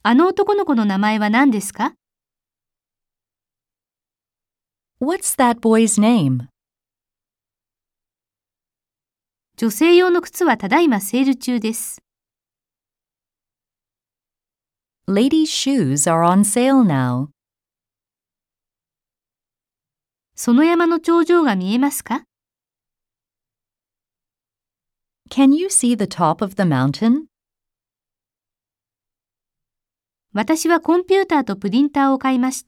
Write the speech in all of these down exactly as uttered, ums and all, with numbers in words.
あの男の子の名前は何ですか？ What's that boy's name? 女性用の靴はただいまセール中です。 Ladies' shoes are on sale now. その山の頂上が見えますか？ Can you see the top of the mountain? 私はコンピューターとプリンターを買いました。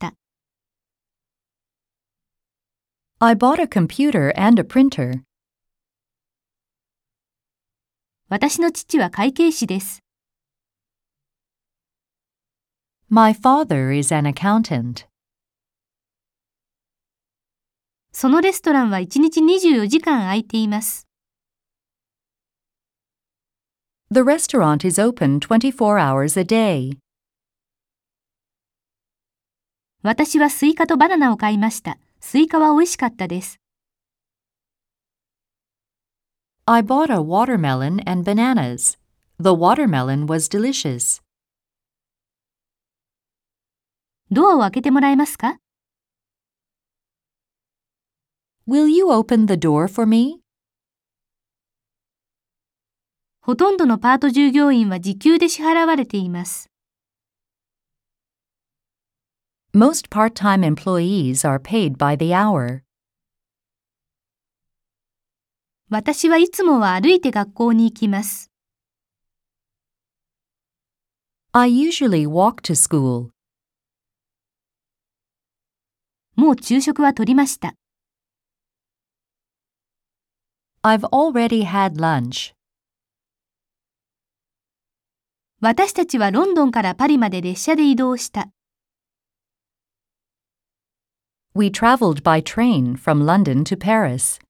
I bought a computer and a printer. 私の父は会計士です。 My father is an accountant. そのレストランはいちにちにじゅうよじかん空いています。 The restaurant is open twenty-four hours a day. 私はスイカとバナナを買いました。スイカは美味しかったです。 I bought a watermelon and bananas. The watermelon was delicious. ドアを開けてもらえますか？ Will you open the door for me? ほとんどのパート従業員は時給で支払われています。 Most part-time employees are paid by the hour. 私はいつもは歩いて学校に行きます。 I usually walk to school. もう昼食は取りました。 I've already had lunch. 私たちはロンドンからパリまで列車で移動した。 We traveled by train from London to Paris.